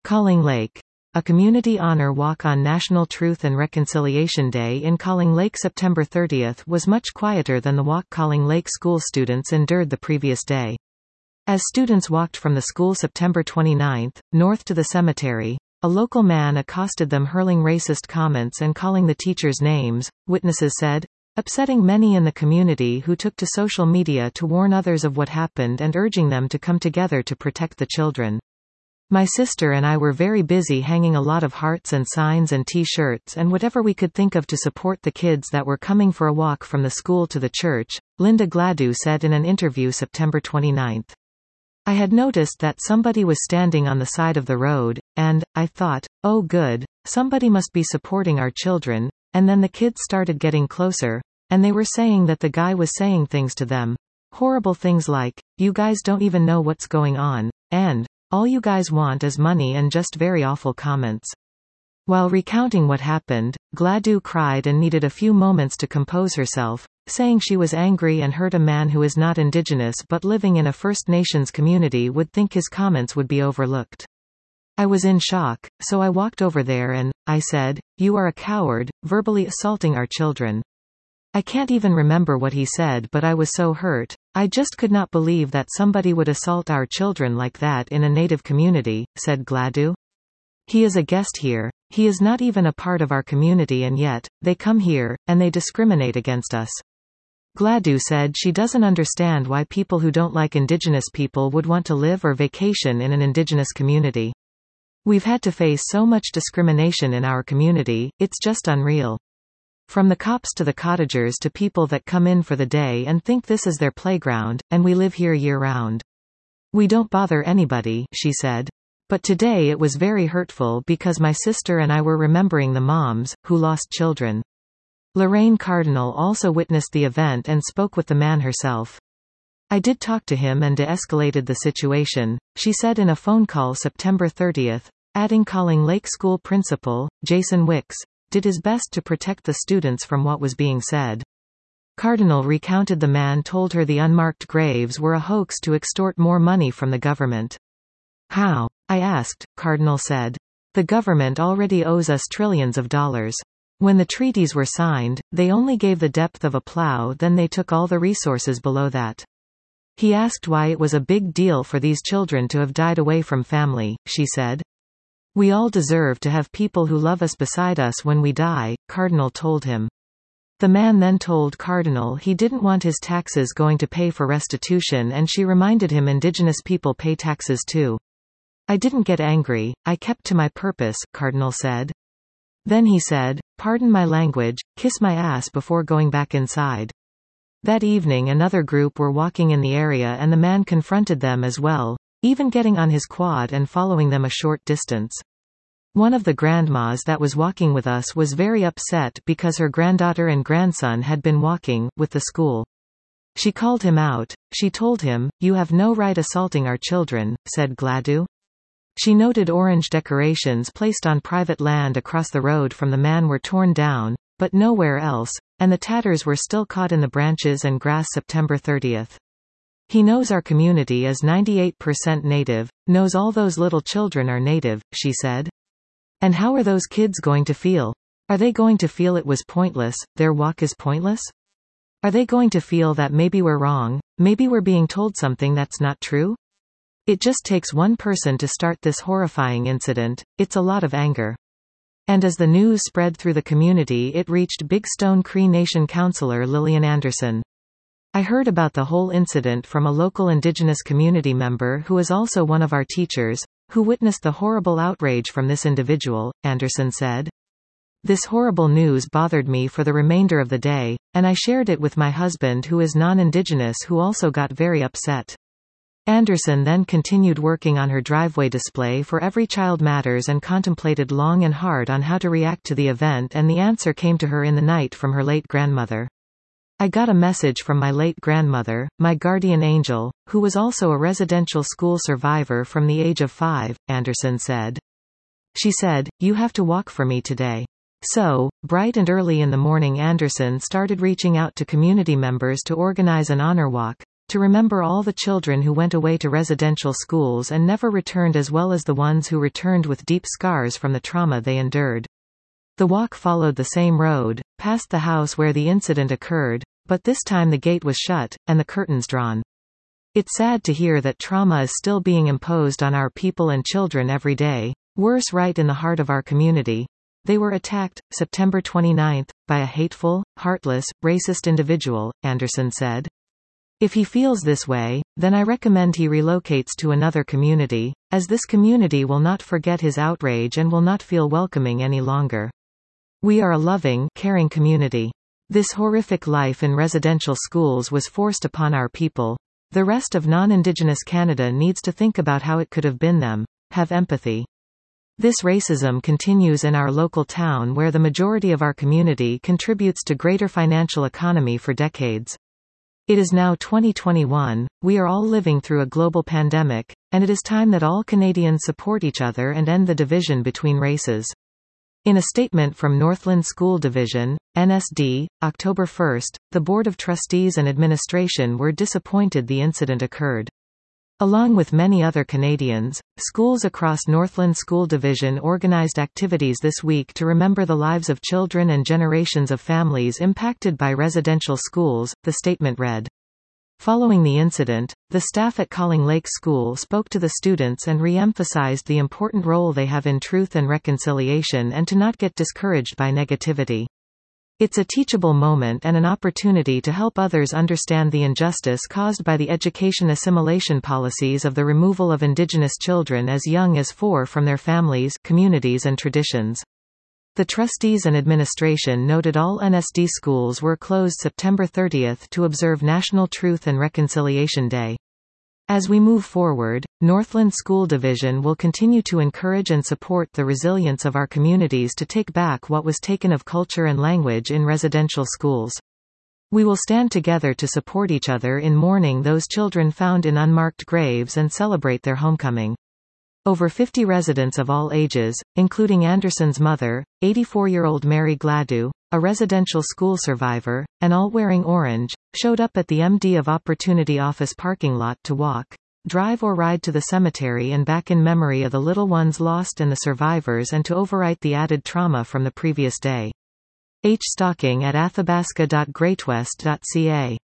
Calling Lake. A community honor walk on National Truth and Reconciliation Day in Calling Lake September 30 was much quieter than the walk Calling Lake school students endured the previous day. As students walked from the school September 29, north to the cemetery, a local man accosted them hurling racist comments and calling the teachers names, witnesses said, upsetting many in the community who took to social media to warn others of what happened and urging them to come together to protect the children. My sister and I were very busy hanging a lot of hearts and signs and t-shirts and whatever we could think of to support the kids that were coming for a walk from the school to the church, Linda Gladue said in an interview September 29. I had noticed that somebody was standing on the side of the road, and, I thought, oh good, somebody must be supporting our children, and then the kids started getting closer, and they were saying that the guy was saying things to them. Horrible things like, you guys don't even know what's going on, and, all you guys want is money and just very awful comments. While recounting what happened, Gladue cried and needed a few moments to compose herself, saying she was angry and hurt. A man who is not Indigenous but living in a First Nations community would think his comments would be overlooked. I was in shock, so I walked over there and, I said, you are a coward, verbally assaulting our children. I can't even remember what he said, but I was so hurt. I just could not believe that somebody would assault our children like that in a Native community, said Gladue. He is a guest here. He is not even a part of our community and yet, they come here, and they discriminate against us. Gladue said she doesn't understand why people who don't like Indigenous people would want to live or vacation in an Indigenous community. We've had to face so much discrimination in our community, it's just unreal. From the cops to the cottagers to people that come in for the day and think this is their playground, and we live here year-round. We don't bother anybody, she said. But today it was very hurtful because my sister and I were remembering the moms, who lost children. Lorraine Cardinal also witnessed the event and spoke with the man herself. I did talk to him and de-escalated the situation, she said in a phone call September 30, adding Calling Lake School principal, Jason Wicks, did his best to protect the students from what was being said. Cardinal recounted the man told her the unmarked graves were a hoax to extort more money from the government. How? I asked, Cardinal said. The government already owes us trillions of dollars. When the treaties were signed, they only gave the depth of a plow, then they took all the resources below that. He asked why it was a big deal for these children to have died away from family, she said. We all deserve to have people who love us beside us when we die, Cardinal told him. The man then told Cardinal he didn't want his taxes going to pay for restitution, and she reminded him Indigenous people pay taxes too. I didn't get angry, I kept to my purpose, Cardinal said. Then he said, pardon my language, kiss my ass before going back inside. That evening another group were walking in the area and the man confronted them as well, even getting on his quad and following them a short distance. One of the grandmas that was walking with us was very upset because her granddaughter and grandson had been walking with the school. She called him out. She told him, you have no right assaulting our children, said Gladue. She noted orange decorations placed on private land across the road from the man were torn down, but nowhere else, and the tatters were still caught in the branches and grass. September 30. He knows our community is 98% Native, knows all those little children are Native, she said. And how are those kids going to feel? Are they going to feel it was pointless, their walk is pointless? Are they going to feel that maybe we're wrong, maybe we're being told something that's not true? It just takes one person to start this horrifying incident, it's a lot of anger. And as the news spread through the community it reached Big Stone Cree Nation councillor Lillian Anderson. I heard about the whole incident from a local Indigenous community member who is also one of our teachers, who witnessed the horrible outrage from this individual, Anderson said. This horrible news bothered me for the remainder of the day, and I shared it with my husband who is non-Indigenous who also got very upset. Anderson then continued working on her driveway display for Every Child Matters and contemplated long and hard on how to react to the event, and the answer came to her in the night from her late grandmother. I got a message from my late grandmother, my guardian angel, who was also a residential school survivor from the age of 5, Anderson said. She said, you have to walk for me today. So, bright and early in the morning Anderson started reaching out to community members to organize an honor walk, to remember all the children who went away to residential schools and never returned, as well as the ones who returned with deep scars from the trauma they endured. The walk followed the same road, past the house where the incident occurred, but this time the gate was shut, and the curtains drawn. It's sad to hear that trauma is still being imposed on our people and children every day, worse right in the heart of our community. They were attacked, September 29, by a hateful, heartless, racist individual, Anderson said. If he feels this way, then I recommend he relocates to another community, as this community will not forget his outrage and will not feel welcoming any longer. We are a loving, caring community. This horrific life in residential schools was forced upon our people. The rest of non-Indigenous Canada needs to think about how it could have been them. Have empathy. This racism continues in our local town where the majority of our community contributes to greater financial economy for decades. It is now 2021, we are all living through a global pandemic, and it is time that all Canadians support each other and end the division between races. In a statement from Northland School Division, NSD, October 1, the Board of Trustees and Administration were disappointed the incident occurred. Along with many other Canadians, schools across Northland School Division organized activities this week to remember the lives of children and generations of families impacted by residential schools, the statement read. Following the incident, the staff at Calling Lake School spoke to the students and re-emphasized the important role they have in truth and reconciliation and to not get discouraged by negativity. It's a teachable moment and an opportunity to help others understand the injustice caused by the education assimilation policies of the removal of Indigenous children as young as 4 from their families, communities and traditions. The trustees and administration noted all NSD schools were closed September 30 to observe National Truth and Reconciliation Day. As we move forward, Northland School Division will continue to encourage and support the resilience of our communities to take back what was taken of culture and language in residential schools. We will stand together to support each other in mourning those children found in unmarked graves and celebrate their homecoming. Over 50 residents of all ages, including Anderson's mother, 84-year-old Mary Gladue, a residential school survivor, and all wearing orange, showed up at the MD of Opportunity office parking lot to walk, drive or ride to the cemetery and back in memory of the little ones lost and the survivors, and to overwrite the added trauma from the previous day. Stocking at athabasca.greatwest.ca